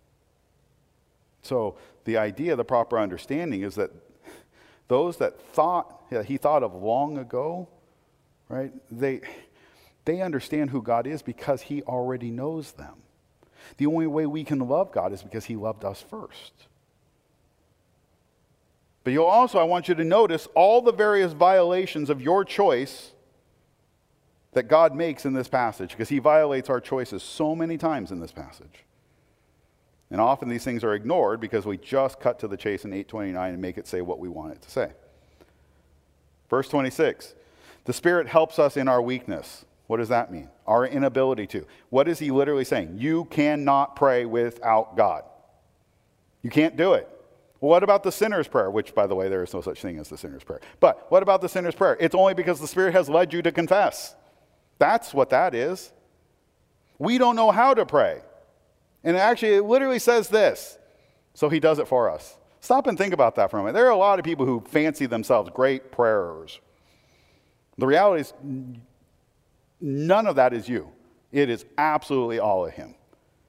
So the idea, the proper understanding is that those that thought, that he thought of long ago, right, they, they understand who God is because he already knows them. The only way we can love God is because he loved us first. But you'll also, I want you to notice all the various violations of your choice that God makes in this passage, because he violates our choices so many times in this passage. And often these things are ignored because we just cut to the chase in eight twenty-nine and make it say what we want it to say. Verse twenty-six, the Spirit helps us in our weakness. What does that mean? Our inability to. What is he literally saying? You cannot pray without God. You can't do it. Well, what about the sinner's prayer? Which, by the way, there is no such thing as the sinner's prayer. But what about the sinner's prayer? It's only because the Spirit has led you to confess. That's what that is. We don't know how to pray. And actually, it literally says this. So he does it for us. Stop and think about that for a moment. There are a lot of people who fancy themselves great prayers. The reality is, none of that is you. It is absolutely all of him.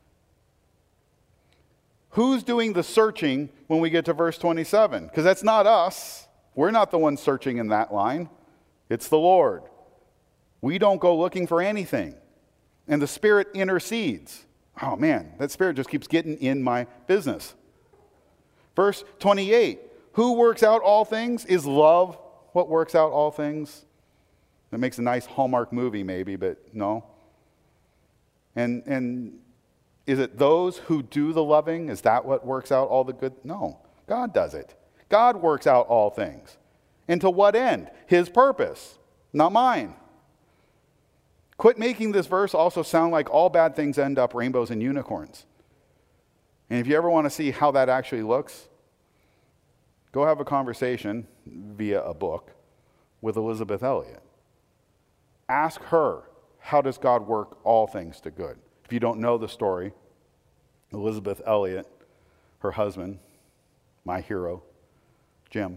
Who's doing the searching when we get to verse twenty-seven? Because that's not us. We're not the ones searching in that line. It's the Lord. We don't go looking for anything. And the Spirit intercedes. Oh man, that Spirit just keeps getting in my business. Verse twenty-eight. Who works out all things? Is love what works out all things? That makes a nice Hallmark movie maybe, but no. And and is it those who do the loving? Is that what works out all the good? No. God does it. God works out all things. And to what end? His purpose, not mine. Quit making this verse also sound like all bad things end up rainbows and unicorns. And if you ever want to see how that actually looks, go have a conversation via a book with Elisabeth Elliot. Ask her, how does God work all things to good? If you don't know the story, Elisabeth Elliot, her husband, my hero, Jim,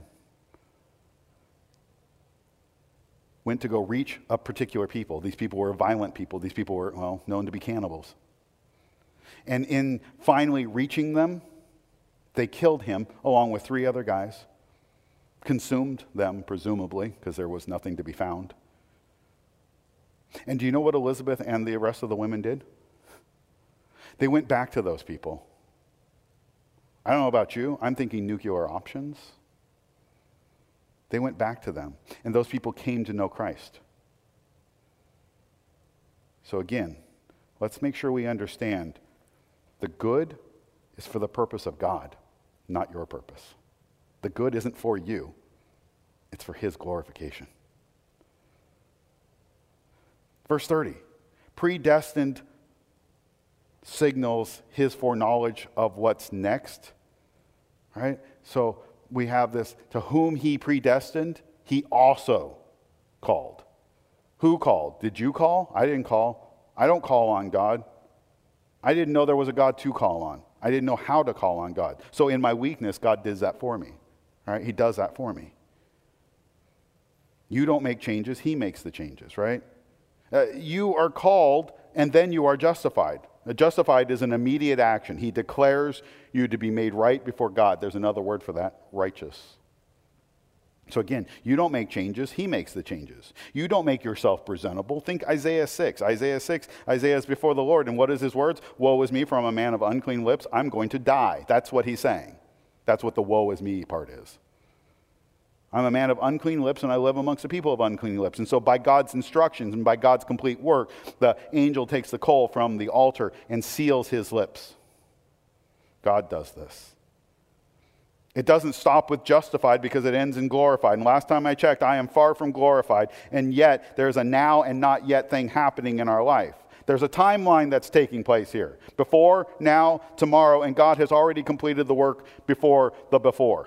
went to go reach a particular people. These people were violent people. These people were, well, known to be cannibals. And in finally reaching them, they killed him along with three other guys, consumed them, presumably, because there was nothing to be found. And do you know what Elizabeth and the rest of the women did? They went back to those people. I don't know about you. I'm thinking nuclear options. They went back to them. And those people came to know Christ. So again, let's make sure we understand the good is for the purpose of God, not your purpose. The good isn't for you. It's for his glorification. Verse thirty, predestined signals his foreknowledge of what's next, right? So we have this, to whom he predestined, he also called. Who called? Did you call? I didn't call. I don't call on God. I didn't know there was a God to call on. I didn't know how to call on God. So in my weakness, God does that for me. Right? He does that for me. You don't make changes, he makes the changes, right? Uh, you are called and then you are justified. Justified is an immediate action. He declares you to be made right before God. There's another word for that, righteous. So again, you don't make changes, he makes the changes. You don't make yourself presentable. Think Isaiah six. Isaiah six, Isaiah is before the Lord, and what is his words? Woe is me, for I'm a man of unclean lips. I'm going to die. That's what he's saying. That's what the woe is me part is. I'm a man of unclean lips, and I live amongst the people of unclean lips. And so by God's instructions and by God's complete work, the angel takes the coal from the altar and seals his lips. God does this. It doesn't stop with justified because it ends in glorified. And last time I checked, I am far from glorified. And yet, there's a now and not yet thing happening in our life. There's a timeline that's taking place here. Before, now, tomorrow, and God has already completed the work before the before.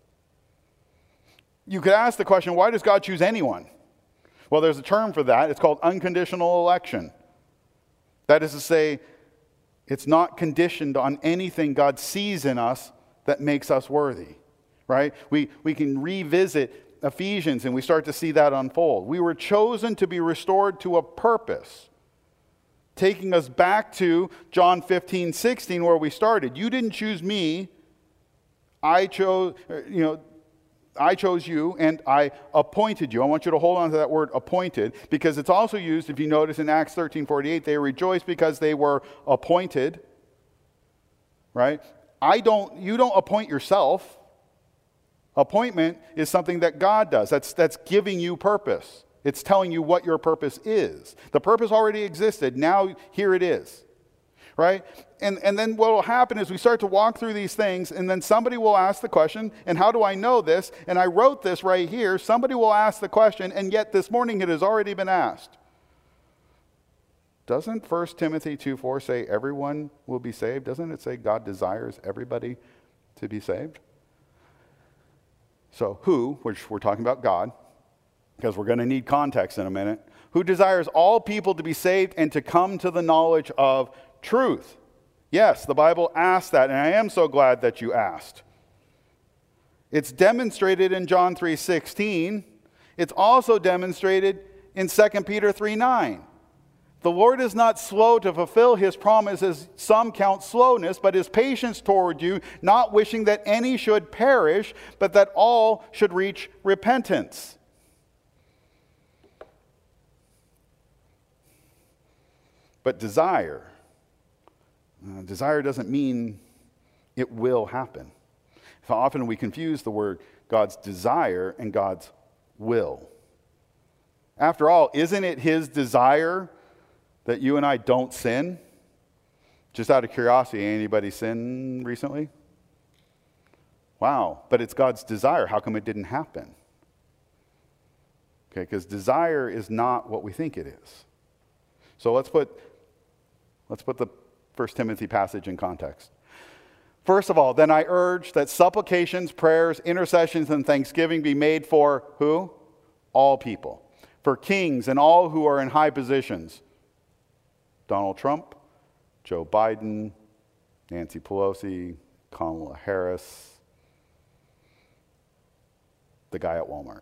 You could ask the question, why does God choose anyone? Well, there's a term for that. It's called unconditional election. That is to say, it's not conditioned on anything God sees in us that makes us worthy, right? We, we can revisit Ephesians and we start to see that unfold. We were chosen to be restored to a purpose, taking us back to John fifteen, sixteen, where we started. You didn't choose me. I chose, you know, I chose you and I appointed you. I want you to hold on to that word appointed, because it's also used, if you notice in Acts thirteen forty-eight, they rejoiced because they were appointed, right? I don't, you don't appoint yourself. Appointment is something that God does. That's, that's giving you purpose. It's telling you what your purpose is. The purpose already existed. Now here it is. Right? And, and then what will happen is we start to walk through these things, and then somebody will ask the question, and how do I know this? And I wrote this right here. Somebody will ask the question, and yet this morning it has already been asked. Doesn't First Timothy two four say everyone will be saved? Doesn't it say God desires everybody to be saved? So who, which we're talking about God, because we're going to need context in a minute, who desires all people to be saved and to come to the knowledge of truth. Yes, the Bible asks that, and I am so glad that you asked. It's demonstrated in John three sixteen. It's also demonstrated in Second Peter three nine. The Lord is not slow to fulfill his promise, as some count slowness, but his patience toward you, not wishing that any should perish, but that all should reach repentance. But desire, uh, desire doesn't mean it will happen. So often we confuse the word God's desire and God's will. After all, isn't it his desire that you and I don't sin? Just out of curiosity, anybody sin recently? Wow, but it's God's desire. How come it didn't happen? Okay, because desire is not what we think it is. So let's put let's put the First Timothy passage in context. First of all, then I urge that supplications, prayers, intercessions, and thanksgiving be made for who? All people. For kings and all who are in high positions. Donald Trump, Joe Biden, Nancy Pelosi, Kamala Harris, the guy at Walmart.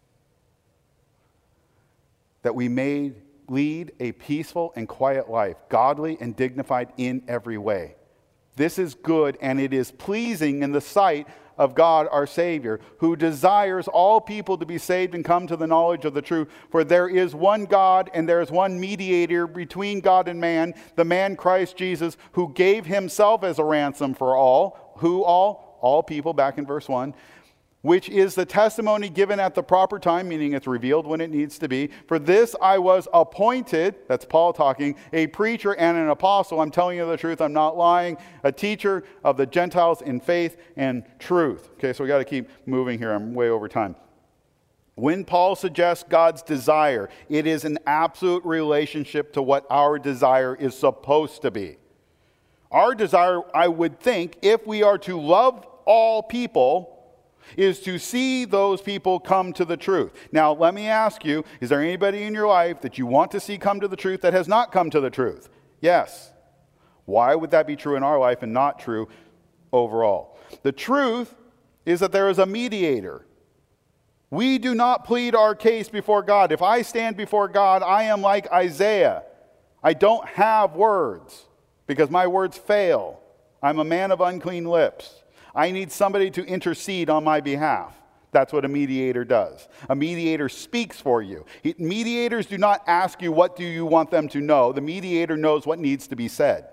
That we may lead a peaceful and quiet life, godly and dignified in every way. This is good, and it is pleasing in the sight of God our Savior, who desires all people to be saved and come to the knowledge of the truth. For there is one God, and there is one mediator between God and man, the man Christ Jesus, who gave himself as a ransom for all. Who all? All people, back in verse one. which is the testimony given at the proper time, meaning it's revealed when it needs to be. For this I was appointed," that's Paul talking, "a preacher and an apostle." I'm telling you the truth, I'm not lying. "A teacher of the Gentiles in faith and truth." Okay, so we got to keep moving here. I'm way over time. When Paul suggests God's desire, it is an absolute relationship to what our desire is supposed to be. Our desire, I would think, if we are to love all people, is to see those people come to the truth. Now, let me ask you, is there anybody in your life that you want to see come to the truth that has not come to the truth? Yes. Why would that be true in our life and not true overall? The truth is that there is a mediator. We do not plead our case before God. If I stand before God, I am like Isaiah. I don't have words because my words fail. I'm a man of unclean lips. I need somebody to intercede on my behalf. That's what a mediator does. A mediator speaks for you. He, mediators do not ask you what do you want them to know. The mediator knows what needs to be said.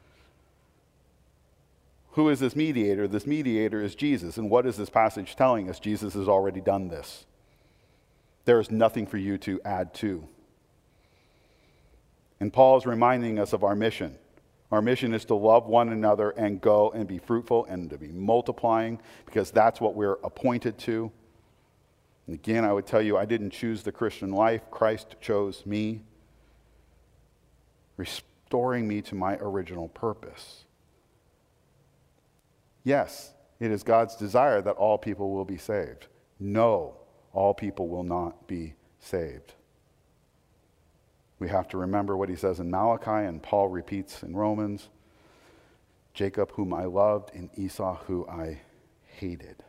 Who is this mediator? This mediator is Jesus. And what is this passage telling us? Jesus has already done this. There is nothing for you to add to. And Paul is reminding us of our mission. Our mission is to love one another and go and be fruitful and to be multiplying, because that's what we're appointed to. And again, I would tell you, I didn't choose the Christian life. Christ chose me, restoring me to my original purpose. Yes, it is God's desire that all people will be saved. No, all people will not be saved. We have to remember what he says in Malachi, and Paul repeats in Romans: "Jacob whom I loved, and Esau who I hated."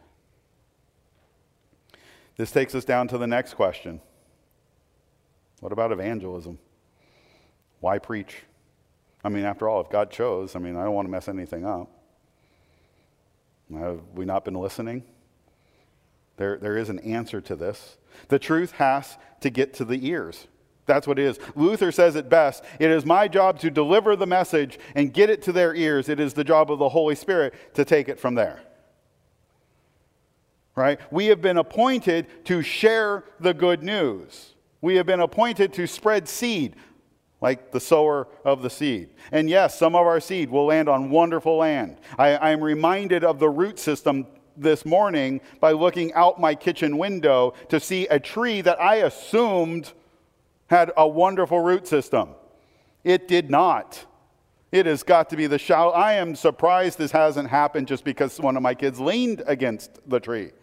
This takes us down to the next question. What about evangelism? Why preach? I mean, after all, if God chose, I mean, I don't want to mess anything up. Have we not been listening? There, there is an answer to this. The truth has to get to the ears. That's what it is. Luther says it best: "It is my job to deliver the message and get it to their ears. It is the job of the Holy Spirit to take it from there." Right? We have been appointed to share the good news. We have been appointed to spread seed, like the sower of the seed. And yes, some of our seed will land on wonderful land. I, I am reminded of the root system this morning by looking out my kitchen window to see a tree that I assumed had a wonderful root system. It did not. It has got to be the shallow. I am surprised this hasn't happened just because one of my kids leaned against the tree.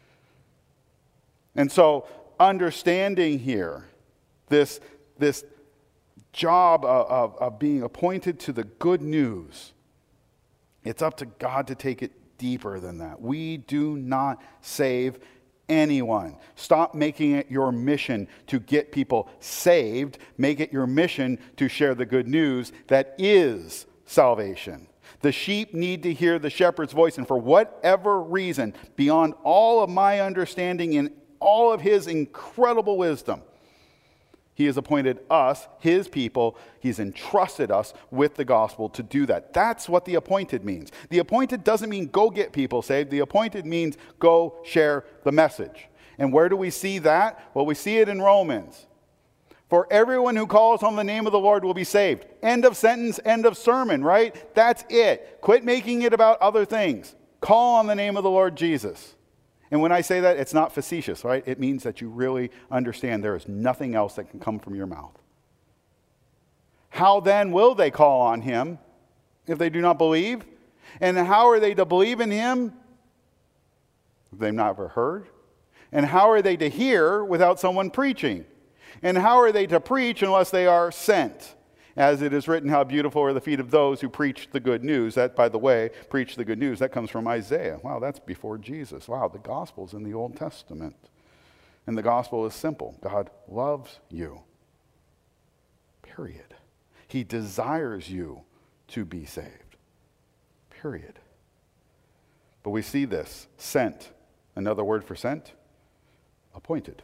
And so, understanding here this, this job of, of, of being appointed to the good news, it's up to God to take it deeper than that. We do not save anyone. Stop making it your mission to get people saved. Make it your mission to share the good news that is salvation. The sheep need to hear the shepherd's voice, and for whatever reason, beyond all of my understanding and all of his incredible wisdom, he has appointed us, his people. He's entrusted us with the gospel to do that. That's what the appointed means. The appointed doesn't mean go get people saved. The appointed means go share the message. And where do we see that? Well, we see it in Romans. "For everyone who calls on the name of the Lord will be saved." End of sentence, end of sermon, right? That's it. Quit making it about other things. Call on the name of the Lord Jesus. And when I say that, it's not facetious, right? It means that you really understand there is nothing else that can come from your mouth. How then will they call on him if they do not believe? And how are they to believe in him if they've never heard? And how are they to hear without someone preaching? And how are they to preach unless they are sent? As it is written, how beautiful are the feet of those who preach the good news. That, by the way, preach the good news, that comes from Isaiah. Wow, that's before Jesus. Wow, the gospel's in the Old Testament. And the gospel is simple. God loves you. Period. He desires you to be saved. Period. But we see this. Sent. Another word for sent? Appointed.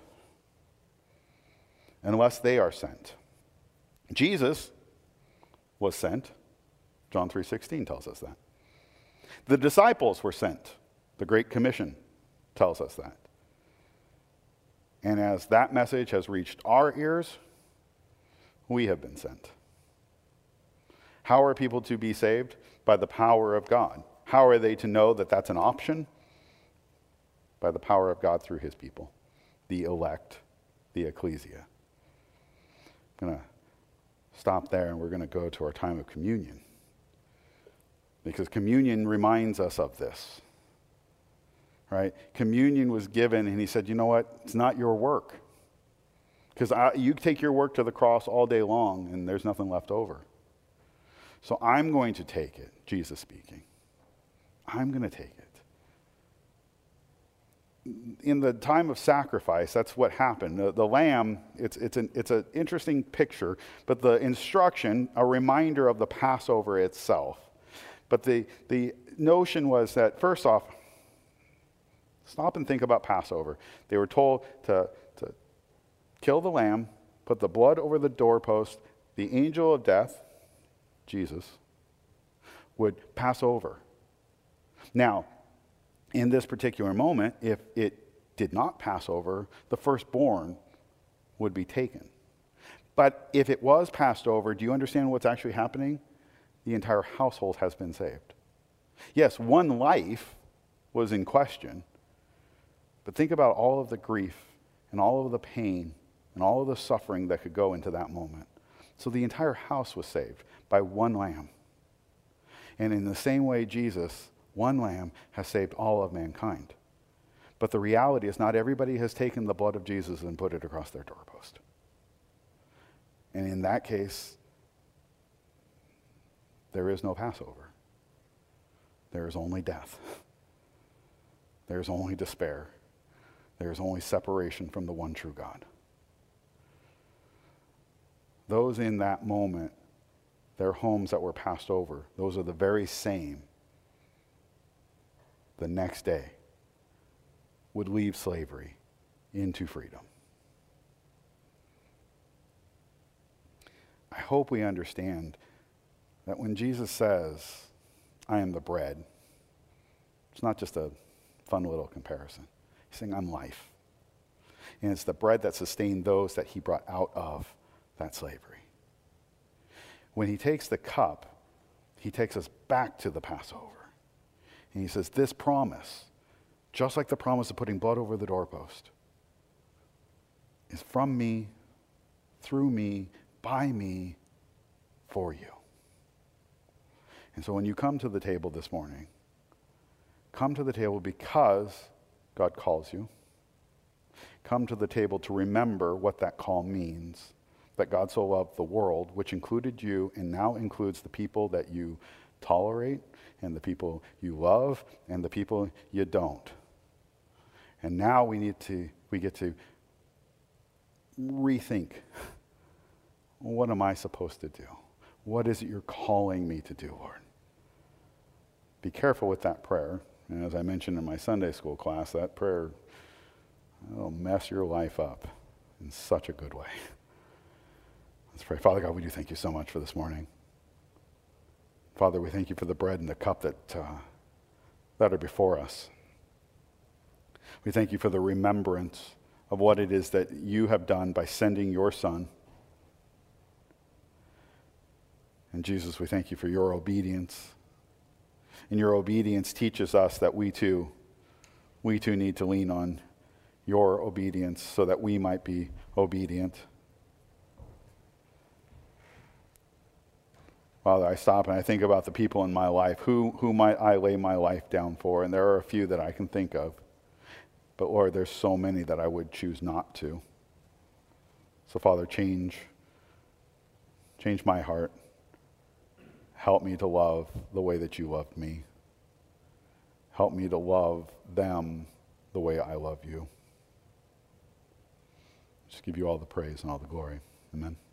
Unless they are sent. Jesus was sent. John three sixteen tells us that. The disciples were sent. The Great Commission. tells us that. And as that message has reached our ears, we have been sent. How are people to be saved? By the power of God. How are they to know that that's an option? By the power of God through his people, the elect, the ecclesia. I'm going to stop there and we're going to go to our time of communion. Because communion reminds us of this. Right? Communion was given and he said, you know what? It's not your work. Because you take your work to the cross all day long and there's nothing left over. So I'm going to take it, Jesus speaking. I'm going to take it. In the time of sacrifice, that's what happened. The, the lamb, it's, it's, an, it's an interesting picture, but the instruction, a reminder of the Passover itself. But the, the notion was that, first off, stop and think about Passover. They were told to, to kill the lamb, put the blood over the doorpost. The angel of death, Jesus, would pass over. Now, in this particular moment, if it did not pass over, the firstborn would be taken. But if it was passed over, do you understand what's actually happening? The entire household has been saved. Yes, one life was in question, but think about all of the grief and all of the pain and all of the suffering that could go into that moment. So the entire house was saved by one lamb. And in the same way, Jesus, one lamb, has saved all of mankind. But the reality is not everybody has taken the blood of Jesus and put it across their doorpost. And in that case, there is no Passover. There is only death. There is only despair. There is only separation from the one true God. Those in that moment, their homes that were passed over, those are the very same the next day would leave slavery into freedom. I hope we understand that when Jesus says, I am the bread, it's not just a fun little comparison. He's saying, I'm life. And it's the bread that sustained those that he brought out of that slavery. When he takes the cup, he takes us back to the Passover. And he says, this promise, just like the promise of putting blood over the doorpost, is from me, through me, by me, for you. And so when you come to the table this morning, come to the table because God calls you. Come to the table to remember what that call means, that God so loved the world, which included you and now includes the people that you tolerate and the people you love and the people you don't. And now we need to, we get to rethink, what am I supposed to do? What is it you're calling me to do, Lord? Be careful with that prayer. And as I mentioned in my Sunday school class, that prayer will mess your life up in such a good way. Let's pray. Father God, we do thank you so much for this morning. Father, we thank you for the bread and the cup that, uh, that are before us. We thank you for the remembrance of what it is that you have done by sending your Son. And Jesus, we thank you for your obedience. And your obedience teaches us that we too, we too need to lean on your obedience so that we might be obedient. Father, I stop and I think about the people in my life. Who, who might I lay my life down for? And there are a few that I can think of. But Lord, there's so many that I would choose not to. So Father, change, change my heart. Help me to love the way that you loved me. Help me to love them the way I love you. Just give you all the praise and all the glory. Amen.